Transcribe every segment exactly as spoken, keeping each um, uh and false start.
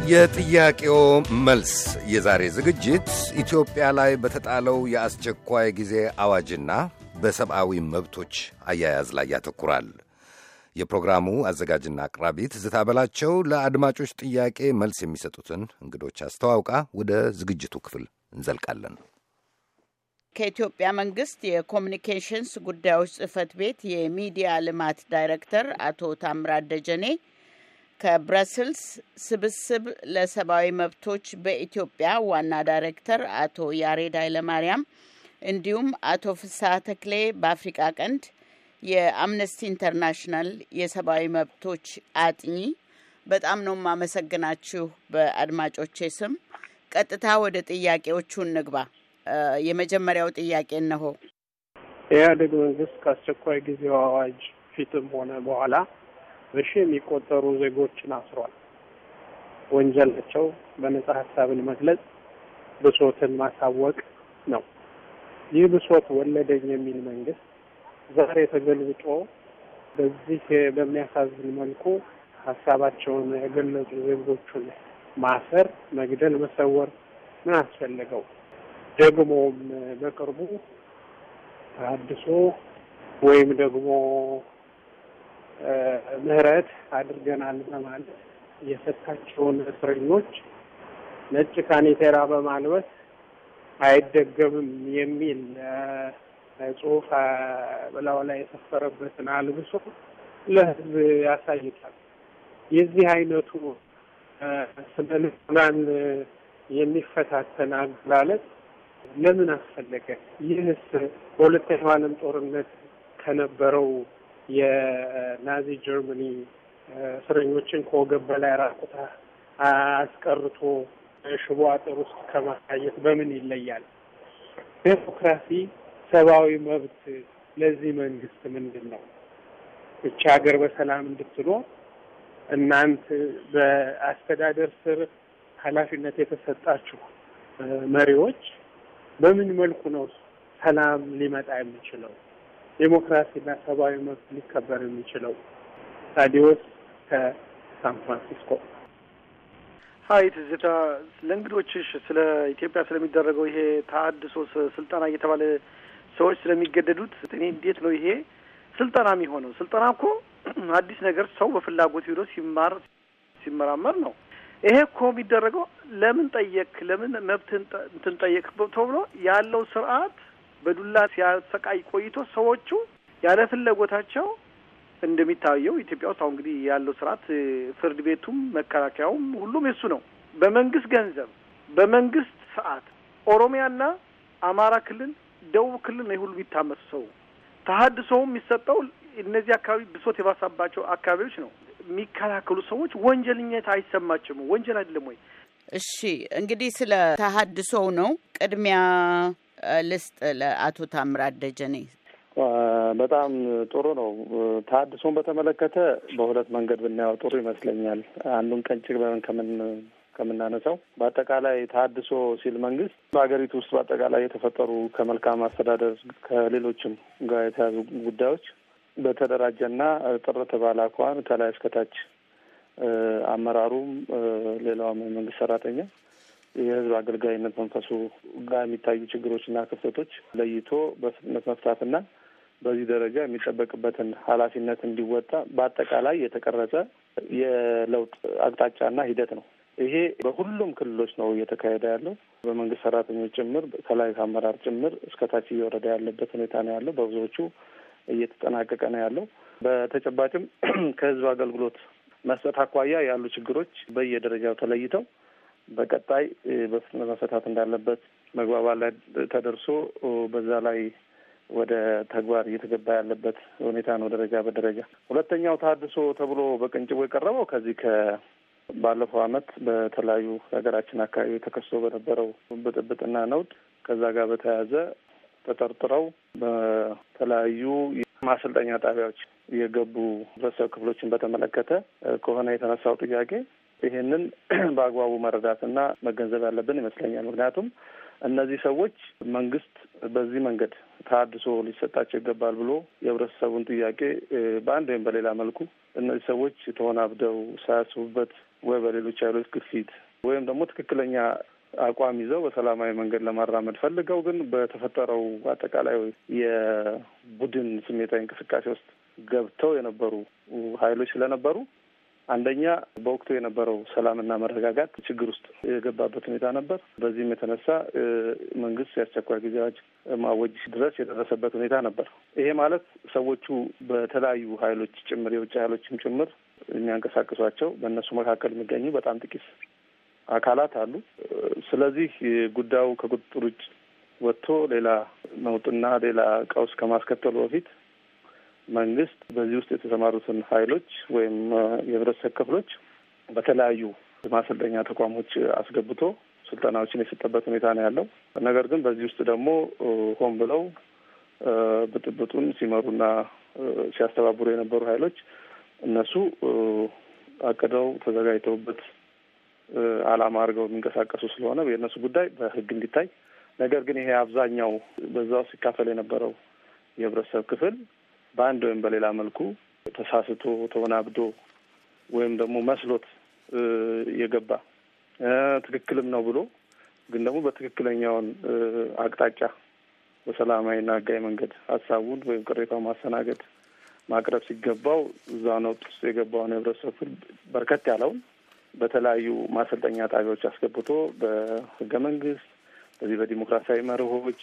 የጥያቄው መልስ የዛሬ ዝግጅት ኢትዮጵያ ላይ በተጣለው የአስቸኳይ ጊዜ አዋጅና በሰብአዊ መብቶች አያያዝ ላይ ያተኩራል። የፕሮግራሙ አዘጋጅና አቅራቢ ትዝታ በላቸው ለአድማጮች ጥያቄ መልስ የሚሰጡትን እንግዶች አስተዋውቃ ወደ ዝግጅቱ ክፍል እንዘልቃለን። ከኢትዮጵያ መንግስት የኮሚኒኬሽንስ ጉዳዮች ጽህፈት ቤት የሚዲያ ልማት ዳይሬክተር አቶ ታምራት ደጀኔ፣ ከብራስልስ ስብስብ ለሰብአዊ መብቶች በኢትዮጵያ ዋና ዳይሬክተር አቶ ያሬድ ኃይለማርያም እንዲሁም አቶ ፍስሐ ተክሌ በአፍሪካ ቀንድ የአምነስቲ ኢንተርናሽናል የሰብአዊ መብቶች አጥኚ፣ በጣም ነው የማመሰግናችሁ በአድማጮቼ ስም። ቀጥታ ወደ ጥያቄዎቹ እንግባ። የመጀመሪያው ጥያቄ እነሆ። የኢህአዴግ መንግስት ከአስቸኳይ ጊዜው አዋጅ ፊትም ሆነ በኋላ በሺ የሚቆጠሩ ዜጎችን አስሯል። ወንጀላቸው በነጻ ሀሳብን መግለጽ፣ ብሶትን ማሳወቅ ነው። ይህ ብሶት ወለደኝ የሚል መንግስት ዛሬ ተገልብጦ በዚህ በሚያሳዝን መልኩ ሀሳባቸውን የገለጹ ዜጎቹን ማሰር፣ መግደል፣ መሰወር ምን አስፈለገው? ደግሞም በቅርቡ ተሐድሶ ወይም ደግሞ ምህረት አድርገናል በማለት የፈታቸውን እስረኞች ነጭ ካኔቴራ በማልበስ አይደገምም የሚል ጽሑፍ በላዩ ላይ የሰፈረበትን አልብሶ ለህዝብ ያሳይታል። የዚህ አይነቱ ስነ ልቦናን የሚፈታተን አገላለጽ ለምን አስፈለገ? ይህስ በሁለተኛው ዓለም ጦርነት ከነበረው የናዚ ጀርመኒ እስረኞችን ከወገብ በላይ ራቁታ አስቀርቶ ሽቦ አጥር ውስጥ ከማሳየት በምን ይለያል? ዴሞክራሲ፣ ሰብአዊ መብት ለዚህ መንግስት ምንድን ነው? እቺ ሀገር በሰላም እንድትኖር እናንተ በአስተዳደር ስር ኃላፊነት የተሰጣችሁ መሪዎች በምን መልኩ ነው ሰላም ሊመጣ የሚችለው? ዴሞክራሲና ሰብአዊ መብት ሊከበር የሚችለው? ታዲዮስ ከሳን ፍራንሲስኮ። ሀይ ትዝታ፣ ለእንግዶችሽ ስለ ኢትዮጵያ ስለሚደረገው ይሄ ተሐድሶ ስልጠና እየተባለ ሰዎች ስለሚገደዱት እኔ እንዴት ነው ይሄ ስልጠና የሚሆነው? ስልጠና እኮ አዲስ ነገር ሰው በፍላጎት ሄዶ ሲማር ሲመራመር ነው። ይሄ እኮ የሚደረገው ለምን ጠየቅ ለምን መብትን እንትን ጠየቅ ተብሎ ያለው ስርዓት በዱላ ሲያሰቃይ ቆይቶ ሰዎቹ ያለ ፍላጎታቸው እንደሚታየው ኢትዮጵያ ውስጥ አሁን እንግዲህ ያለው ስርዓት ፍርድ ቤቱም መከላከያውም ሁሉም የሱ ነው። በመንግስት ገንዘብ በመንግስት ሰዓት ኦሮሚያና አማራ ክልል፣ ደቡብ ክልል ነው ሁሉ የሚታመሱ ሰው ተሐድሶው የሚሰጠው እነዚህ አካባቢ ብሶት የባሰባቸው አካባቢዎች ነው። የሚከላከሉ ሰዎች ወንጀልኝነት አይሰማቸውም? ወንጀል አይደለም ወይ? እሺ እንግዲህ ስለ ተሐድሶው ነው ቅድሚያ ልስጥ ለአቶ ታምራት ደጀኔ። በጣም ጥሩ ነው። ተሐድሶን በተመለከተ በሁለት መንገድ ብናየው ጥሩ ይመስለኛል። አንዱን ቀንጭቅ ብለን ከምን ከምናነሳው በአጠቃላይ ተሐድሶ ሲል መንግስት በሀገሪቱ ውስጥ በአጠቃላይ የተፈጠሩ ከመልካም አስተዳደር ከሌሎችም ጋር የተያዙ ጉዳዮች በተደራጀና ጥርት ባለ አኳኋን ከላይ እስከታች አመራሩም ሌላውም የመንግስት ሰራተኛ የህዝብ አገልጋይነት መንፈሱ ጋር የሚታዩ ችግሮችና ክፍተቶች ለይቶ በፍጥነት መፍታትና በዚህ ደረጃ የሚጠበቅበትን ኃላፊነት እንዲወጣ በአጠቃላይ የተቀረጸ የለውጥ አቅጣጫና ሂደት ነው። ይሄ በሁሉም ክልሎች ነው እየተካሄደ ያለው። በመንግስት ሰራተኞች ጭምር ከላይ ከአመራር ጭምር እስከታች እየወረደ ያለበት ሁኔታ ነው ያለው። በብዙዎቹ እየተጠናቀቀ ነው ያለው። በተጨባጭም ከህዝብ አገልግሎት መስጠት አኳያ ያሉ ችግሮች በየደረጃው ተለይተው በቀጣይ በፍጥነት መፈታት እንዳለበት መግባባት ላይ ተደርሶ በዛ ላይ ወደ ተግባር እየተገባ ያለበት ሁኔታ ነው ደረጃ በደረጃ። ሁለተኛው ተሐድሶ ተብሎ በቅንጭቡ የቀረበው ከዚህ ከባለፈው ዓመት በተለያዩ ሀገራችን አካባቢ ተከስቶ በነበረው ብጥብጥና ነውጥ ከዛ ጋር በተያያዘ ተጠርጥረው በተለያዩ ማሰልጠኛ ጣቢያዎች የገቡ ህብረተሰብ ክፍሎችን በተመለከተ ከሆነ የተነሳው ጥያቄ ይሄንን በአግባቡ መረዳትና መገንዘብ ያለብን ይመስለኛል። ምክንያቱም እነዚህ ሰዎች መንግስት በዚህ መንገድ ተሐድሶ ሊሰጣቸው ይገባል ብሎ የህብረተሰቡን ጥያቄ በአንድ ወይም በሌላ መልኩ እነዚህ ሰዎች ተወናብደው ሳያስቡበት ወይ በሌሎች ኃይሎች ግፊት ወይም ደግሞ ትክክለኛ አቋም ይዘው በሰላማዊ መንገድ ለማራመድ ፈልገው ግን በተፈጠረው አጠቃላይ የቡድን ስሜታዊ እንቅስቃሴ ውስጥ ገብተው የነበሩ ኃይሎች ስለነበሩ አንደኛ በወቅቱ የነበረው ሰላምና መረጋጋት ችግር ውስጥ የገባበት ሁኔታ ነበር። በዚህም የተነሳ መንግስት የአስቸኳይ ጊዜ አዋጅ ማወጅ ድረስ የደረሰበት ሁኔታ ነበር። ይሄ ማለት ሰዎቹ በተለያዩ ኃይሎች ጭምር የውጭ ኃይሎችም ጭምር የሚያንቀሳቅሷቸው በእነሱ መካከል የሚገኙ በጣም ጥቂት አካላት አሉ። ስለዚህ ጉዳዩ ከቁጥጥር ውጭ ወጥቶ ሌላ ነውጥና ሌላ ቀውስ ከማስከተሉ በፊት መንግስት በዚህ ውስጥ የተሰማሩትን ኃይሎች ወይም የህብረተሰብ ክፍሎች በተለያዩ ማሰልጠኛ ተቋሞች አስገብቶ ስልጠናዎችን የሰጠበት ሁኔታ ነው ያለው። ነገር ግን በዚህ ውስጥ ደግሞ ሆን ብለው ብጥብጡን ሲመሩና ሲያስተባብሩ የነበሩ ኃይሎች እነሱ አቅደው ተዘጋጅተውበት ዓላማ አድርገው የሚንቀሳቀሱ ስለሆነ የእነሱ ጉዳይ በህግ እንዲታይ፣ ነገር ግን ይሄ አብዛኛው በዛው ሲካፈል የነበረው የህብረተሰብ ክፍል በአንድ ወይም በሌላ መልኩ ተሳስቶ ተወናብዶ ወይም ደግሞ መስሎት የገባ ትክክልም ነው ብሎ ግን ደግሞ በትክክለኛውን አቅጣጫ በሰላማዊና ህጋዊ መንገድ ሀሳቡን ወይም ቅሬታው ማስተናገድ ማቅረብ ሲገባው እዛ ነው ውስጥ የገባውን የህብረተሰብ ክፍል በርከት ያለውን በተለያዩ ማሰልጠኛ ጣቢያዎች አስገብቶ በህገ መንግስት በዚህ በዲሞክራሲያዊ መርሆች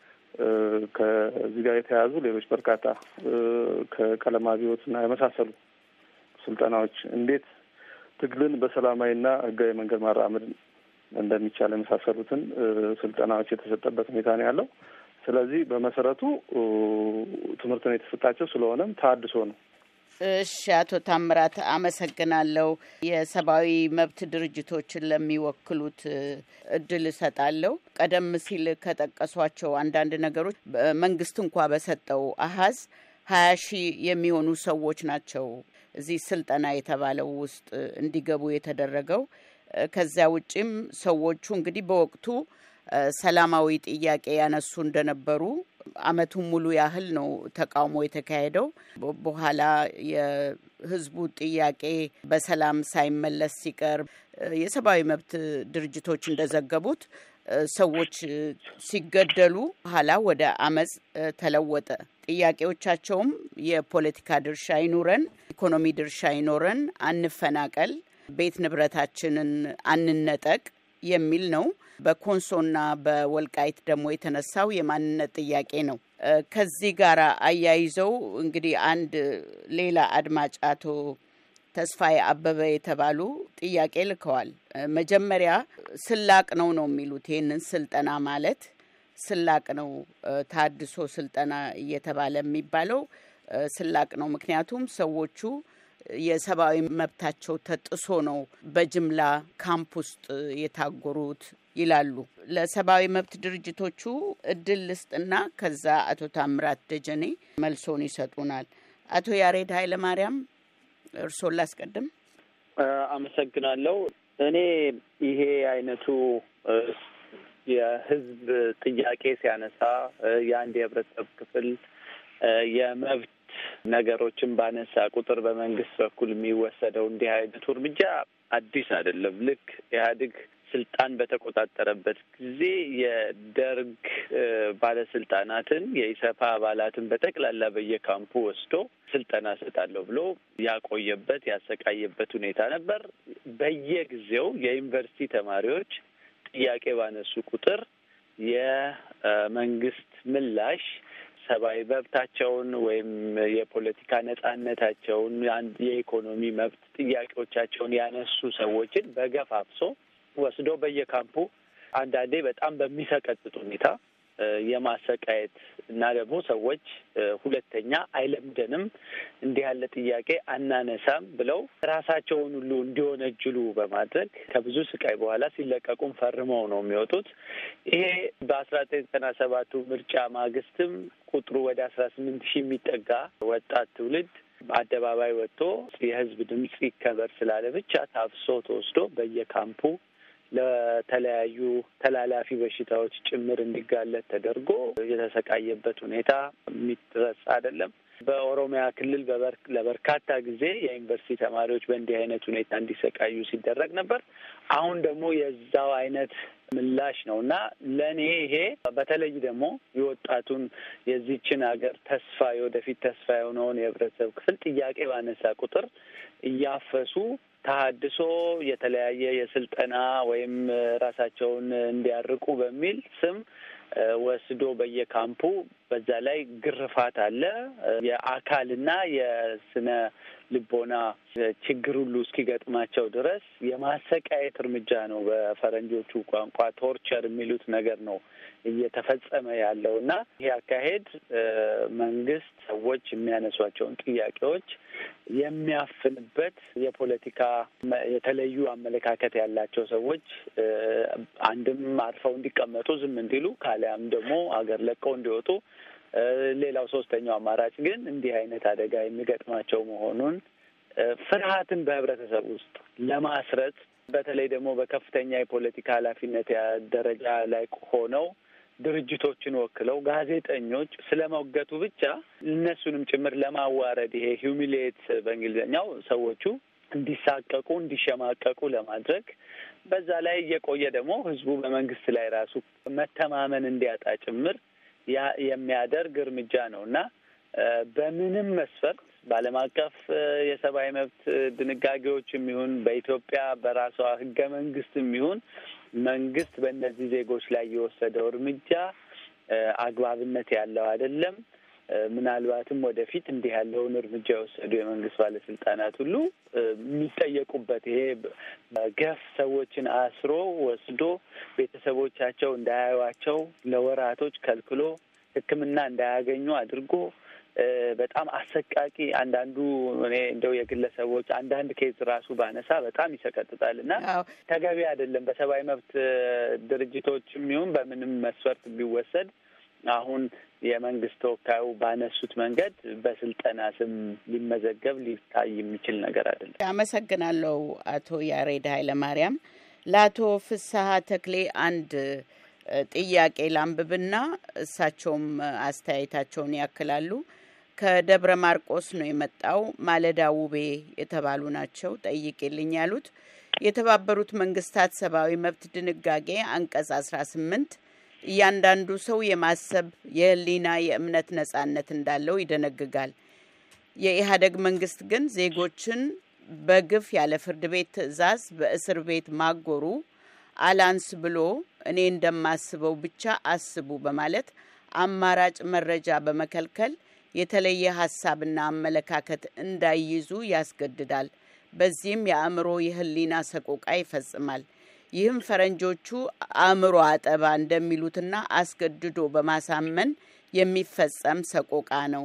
ከዚህ ጋር የተያዙ ሌሎች በርካታ ከቀለም አብዮትና የመሳሰሉ ስልጠናዎች እንዴት ትግልን በሰላማዊና ህጋዊ መንገድ ማራመድ እንደሚቻል የመሳሰሉትን ስልጠናዎች የተሰጠበት ሁኔታ ነው ያለው። ስለዚህ በመሰረቱ ትምህርትን የተሰጣቸው ስለሆነም ተሐድሶ ነው። እሺ፣ አቶ ታምራት አመሰግናለሁ። የሰብአዊ መብት ድርጅቶችን ለሚወክሉት እድል እሰጣለሁ። ቀደም ሲል ከጠቀሷቸው አንዳንድ ነገሮች መንግስት እንኳ በሰጠው አሀዝ ሀያ ሺህ የሚሆኑ ሰዎች ናቸው እዚህ ስልጠና የተባለው ውስጥ እንዲገቡ የተደረገው። ከዚያ ውጭም ሰዎቹ እንግዲህ በወቅቱ ሰላማዊ ጥያቄ ያነሱ እንደነበሩ አመቱን ሙሉ ያህል ነው ተቃውሞ የተካሄደው። በኋላ የህዝቡ ጥያቄ በሰላም ሳይመለስ ሲቀር የሰብአዊ መብት ድርጅቶች እንደዘገቡት ሰዎች ሲገደሉ በኋላ ወደ አመጽ ተለወጠ። ጥያቄዎቻቸውም የፖለቲካ ድርሻ ይኑረን፣ ኢኮኖሚ ድርሻ ይኖረን፣ አንፈናቀል፣ ቤት ንብረታችንን አንነጠቅ የሚል ነው። በኮንሶና በወልቃይት ደግሞ የተነሳው የማንነት ጥያቄ ነው። ከዚህ ጋር አያይዘው እንግዲህ አንድ ሌላ አድማጭ አቶ ተስፋዬ አበበ የተባሉ ጥያቄ ልከዋል። መጀመሪያ ስላቅ ነው ነው የሚሉት ይህንን ስልጠና ማለት ስላቅ ነው፣ ተሐድሶ ስልጠና እየተባለ የሚባለው ስላቅ ነው። ምክንያቱም ሰዎቹ የሰብአዊ መብታቸው ተጥሶ ነው በጅምላ ካምፕ ውስጥ የታጎሩት ይላሉ። ለሰብአዊ መብት ድርጅቶቹ እድል ልስጥና ከዛ አቶ ታምራት ደጀኔ መልሶን ይሰጡናል። አቶ ያሬድ ኃይለማርያም እርሶን ላስቀድም። አመሰግናለሁ። እኔ ይሄ አይነቱ የህዝብ ጥያቄ ሲያነሳ የአንድ የህብረተሰብ ክፍል የመብት ነገሮችን ባነሳ ቁጥር በመንግስት በኩል የሚወሰደው እንዲህ አይነቱ እርምጃ አዲስ አይደለም። ልክ ኢህአዴግ ስልጣን በተቆጣጠረበት ጊዜ የደርግ ባለስልጣናትን የኢሰፓ አባላትን በጠቅላላ በየካምፑ ወስዶ ስልጠና ሰጣለሁ ብሎ ያቆየበት ያሰቃየበት ሁኔታ ነበር። በየጊዜው የዩኒቨርሲቲ ተማሪዎች ጥያቄ ባነሱ ቁጥር የመንግስት ምላሽ ሰብአዊ መብታቸውን ወይም የፖለቲካ ነጻነታቸውን፣ የኢኮኖሚ መብት ጥያቄዎቻቸውን ያነሱ ሰዎችን በገፍ አፍሶ ወስዶ በየካምፑ አንዳንዴ በጣም በሚሰቀጥጥ ሁኔታ የማሰቃየት እና ደግሞ ሰዎች ሁለተኛ አይለምደንም እንዲህ ያለ ጥያቄ አናነሳም ብለው ራሳቸውን ሁሉ እንዲወነጅሉ በማድረግ ከብዙ ስቃይ በኋላ ሲለቀቁም ፈርመው ነው የሚወጡት። ይሄ በአስራ ዘጠኝ ዘጠና ሰባቱ ምርጫ ማግስትም ቁጥሩ ወደ አስራ ስምንት ሺህ የሚጠጋ ወጣት ትውልድ በአደባባይ ወጥቶ የህዝብ ድምጽ ይከበር ስላለ ብቻ ታፍሶ ተወስዶ በየካምፑ ለተለያዩ ተላላፊ በሽታዎች ጭምር እንዲጋለጥ ተደርጎ የተሰቃየበት ሁኔታ የሚረሳ አይደለም። በኦሮሚያ ክልል ለበርካታ ጊዜ የዩኒቨርሲቲ ተማሪዎች በእንዲህ አይነት ሁኔታ እንዲሰቃዩ ሲደረግ ነበር። አሁን ደግሞ የዛው አይነት ምላሽ ነው እና ለእኔ ይሄ በተለይ ደግሞ የወጣቱን የዚችን ሀገር ተስፋ የወደፊት ተስፋ የሆነውን የህብረተሰብ ክፍል ጥያቄ ባነሳ ቁጥር እያፈሱ ተሀድሶ የተለያየ የስልጠና ወይም ራሳቸውን እንዲያርቁ በሚል ስም ወስዶ በየካምፑ በዛ ላይ ግርፋት አለ። የአካልና የስነ ልቦና ችግር ሁሉ እስኪገጥማቸው ድረስ የማሰቃየት እርምጃ ነው። በፈረንጆቹ ቋንቋ ቶርቸር የሚሉት ነገር ነው እየተፈጸመ ያለው እና ይህ አካሄድ መንግስት ሰዎች የሚያነሷቸውን ጥያቄዎች የሚያፍንበት የፖለቲካ የተለዩ አመለካከት ያላቸው ሰዎች አንድም አርፈው እንዲቀመጡ ዝም እንዲሉ ካሊያም ደግሞ አገር ለቀው እንዲወጡ፣ ሌላው ሶስተኛው አማራጭ ግን እንዲህ አይነት አደጋ የሚገጥማቸው መሆኑን ፍርሃትን በህብረተሰብ ውስጥ ለማስረጽ በተለይ ደግሞ በከፍተኛ የፖለቲካ ኃላፊነት ደረጃ ላይ ሆነው ድርጅቶችን ወክለው ጋዜጠኞች ስለመወገቱ ብቻ እነሱንም ጭምር ለማዋረድ ይሄ ሂዩሚሊየት በእንግሊዝኛው ሰዎቹ እንዲሳቀቁ እንዲሸማቀቁ ለማድረግ በዛ ላይ እየቆየ ደግሞ ህዝቡ በመንግስት ላይ ራሱ መተማመን እንዲያጣ ጭምር ያ የሚያደርግ እርምጃ ነው እና በምንም መስፈርት በዓለም አቀፍ የሰብአዊ መብት ድንጋጌዎችም ይሁን በኢትዮጵያ በራሷ ህገ መንግስትም ይሁን መንግስት በእነዚህ ዜጎች ላይ የወሰደው እርምጃ አግባብነት ያለው አይደለም። ምናልባትም ወደፊት እንዲህ ያለውን እርምጃ የወሰዱ የመንግስት ባለስልጣናት ሁሉ የሚጠየቁበት ይሄ ገፍ ሰዎችን አስሮ ወስዶ ቤተሰቦቻቸው እንዳያዩዋቸው ለወራቶች ከልክሎ ሕክምና እንዳያገኙ አድርጎ በጣም አሰቃቂ አንዳንዱ እኔ እንደው የግለሰቦች አንዳንድ ኬዝ ራሱ ባነሳ በጣም ይሰቀጥጣል እና ተገቢ አይደለም። በሰብአዊ መብት ድርጅቶችም ይሁን በምንም መስፈርት ቢወሰድ አሁን የመንግስት ተወካዩ ባነሱት መንገድ በስልጠና ስም ሊመዘገብ ሊታይ የሚችል ነገር አይደለም። አመሰግናለሁ አቶ ያሬድ ኃይለማርያም። ለአቶ ፍስሐ ተክሌ አንድ ጥያቄ ላንብብና እሳቸውም አስተያየታቸውን ያክላሉ። ከደብረ ማርቆስ ነው የመጣው። ማለዳ ውቤ የተባሉ ናቸው። ጠይቄልኝ ያሉት የተባበሩት መንግስታት ሰብአዊ መብት ድንጋጌ አንቀጽ አስራ ስምንት እያንዳንዱ ሰው የማሰብ የህሊና የእምነት ነጻነት እንዳለው ይደነግጋል። የኢህአዴግ መንግስት ግን ዜጎችን በግፍ ያለ ፍርድ ቤት ትዕዛዝ በእስር ቤት ማጎሩ አላንስ ብሎ እኔ እንደማስበው ብቻ አስቡ በማለት አማራጭ መረጃ በመከልከል የተለየ ሀሳብና አመለካከት እንዳይይዙ ያስገድዳል። በዚህም የአእምሮ የህሊና ሰቆቃ ይፈጽማል። ይህም ፈረንጆቹ አእምሮ አጠባ እንደሚሉትና አስገድዶ በማሳመን የሚፈጸም ሰቆቃ ነው።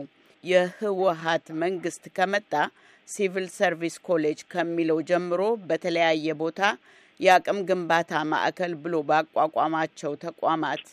የህወሀት መንግስት ከመጣ ሲቪል ሰርቪስ ኮሌጅ ከሚለው ጀምሮ በተለያየ ቦታ የአቅም ግንባታ ማዕከል ብሎ ባቋቋማቸው ተቋማት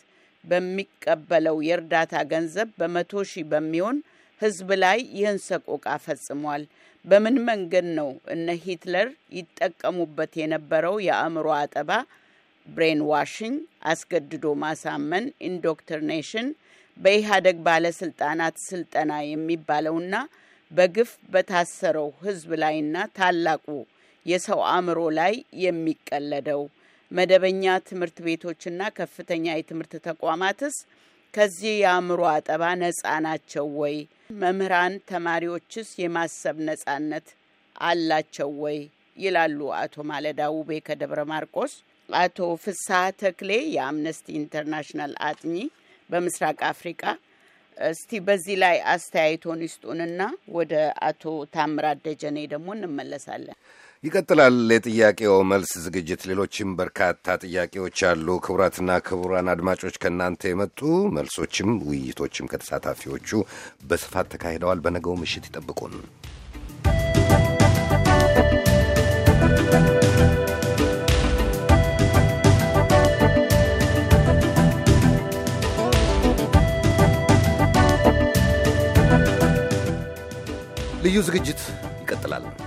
በሚቀበለው የእርዳታ ገንዘብ በመቶ ሺህ በሚሆን ህዝብ ላይ ይህን ሰቆቃ ፈጽሟል። በምን መንገድ ነው እነ ሂትለር ይጠቀሙበት የነበረው የአእምሮ አጠባ፣ ብሬን ዋሽንግ፣ አስገድዶ ማሳመን፣ ኢንዶክትሪኔሽን፣ በኢህአዴግ ባለስልጣናት ስልጠና የሚባለውና በግፍ በታሰረው ህዝብ ላይና ታላቁ የሰው አእምሮ ላይ የሚቀለደው? መደበኛ ትምህርት ቤቶችና ከፍተኛ የትምህርት ተቋማትስ ከዚህ የአእምሮ አጠባ ነጻ ናቸው ወይ? መምህራን፣ ተማሪዎችስ የማሰብ ነጻነት አላቸው ወይ? ይላሉ አቶ ማለዳ ውቤ ከደብረ ማርቆስ። አቶ ፍስሐ ተክሌ የአምነስቲ ኢንተርናሽናል አጥኚ በምስራቅ አፍሪካ፣ እስቲ በዚህ ላይ አስተያየቶን ይስጡንና ወደ አቶ ታምራት ደጀኔ ደግሞ እንመለሳለን። ይቀጥላል የጥያቄው መልስ ዝግጅት። ሌሎችም በርካታ ጥያቄዎች አሉ። ክቡራትና ክቡራን አድማጮች ከእናንተ የመጡ መልሶችም ውይይቶችም ከተሳታፊዎቹ በስፋት ተካሂደዋል። በነገው ምሽት ይጠብቁን። ልዩ ዝግጅት ይቀጥላል።